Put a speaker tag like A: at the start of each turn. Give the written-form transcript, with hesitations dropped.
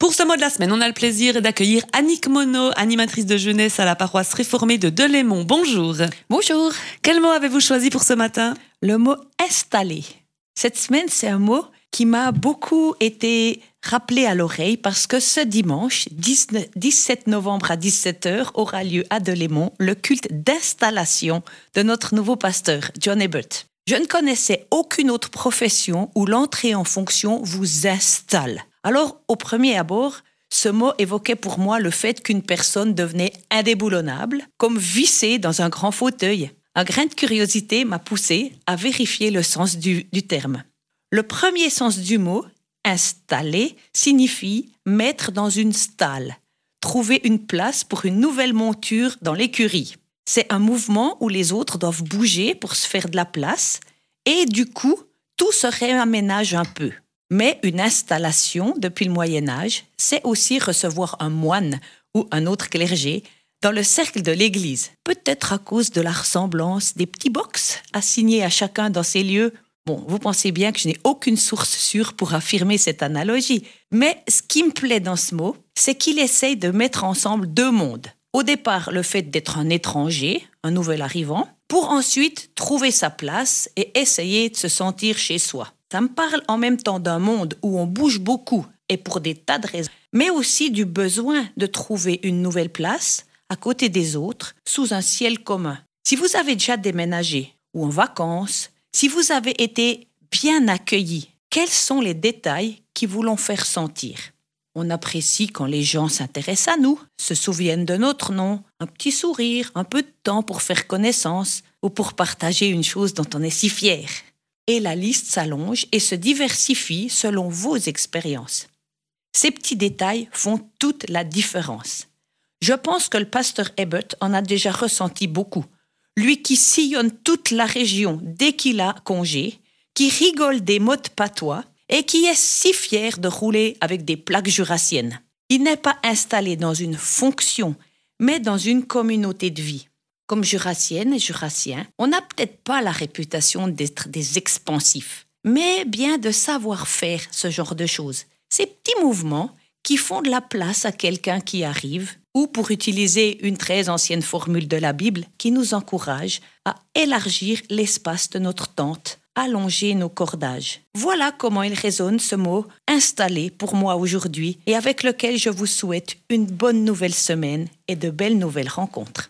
A: Pour ce mot de la semaine, on a le plaisir d'accueillir Annick Monod, animatrice de jeunesse à la paroisse réformée de Delémont. Bonjour.
B: Bonjour.
A: Quel mot avez-vous choisi pour ce matin?
B: Le mot installer. Cette semaine, c'est un mot qui m'a beaucoup été rappelé à l'oreille parce que ce dimanche, 17 novembre à 17h, aura lieu à Delémont le culte d'installation de notre nouveau pasteur, John Ebert. Je ne connaissais aucune autre profession où l'entrée en fonction vous installe. Alors, au premier abord, ce mot évoquait pour moi le fait qu'une personne devenait indéboulonnable, comme vissée dans un grand fauteuil. Un grain de curiosité m'a poussé à vérifier le sens du terme. Le premier sens du mot, installer, signifie mettre dans une stalle, trouver une place pour une nouvelle monture dans l'écurie. C'est un mouvement où les autres doivent bouger pour se faire de la place et du coup, tout se réaménage un peu. Mais une installation, depuis le Moyen-Âge, c'est aussi recevoir un moine ou un autre clergé dans le cercle de l'Église. Peut-être à cause de la ressemblance des petits box assignés à chacun dans ces lieux. Bon, vous pensez bien que je n'ai aucune source sûre pour affirmer cette analogie. Mais ce qui me plaît dans ce mot, c'est qu'il essaye de mettre ensemble deux mondes. Au départ, le fait d'être un étranger, un nouvel arrivant, pour ensuite trouver sa place et essayer de se sentir chez soi. Ça me parle en même temps d'un monde où on bouge beaucoup et pour des tas de raisons, mais aussi du besoin de trouver une nouvelle place à côté des autres, sous un ciel commun. Si vous avez déjà déménagé ou en vacances, si vous avez été bien accueilli, quels sont les détails qui vous l'ont fait ressentir? On apprécie quand les gens s'intéressent à nous, se souviennent de notre nom, un petit sourire, un peu de temps pour faire connaissance ou pour partager une chose dont on est si fier. Et la liste s'allonge et se diversifie selon vos expériences. Ces petits détails font toute la différence. Je pense que le pasteur Ebert en a déjà ressenti beaucoup. Lui qui sillonne toute la région dès qu'il a congé, qui rigole des mots de patois et qui est si fier de rouler avec des plaques jurassiennes. Il n'est pas installé dans une fonction, mais dans une communauté de vie. Comme jurassienne et jurassien, on n'a peut-être pas la réputation d'être des expansifs, mais bien de savoir faire ce genre de choses. Ces petits mouvements qui font de la place à quelqu'un qui arrive, ou pour utiliser une très ancienne formule de la Bible, qui nous encourage à élargir l'espace de notre tente, allonger nos cordages. Voilà comment il résonne ce mot « installé » pour moi aujourd'hui et avec lequel je vous souhaite une bonne nouvelle semaine et de belles nouvelles rencontres.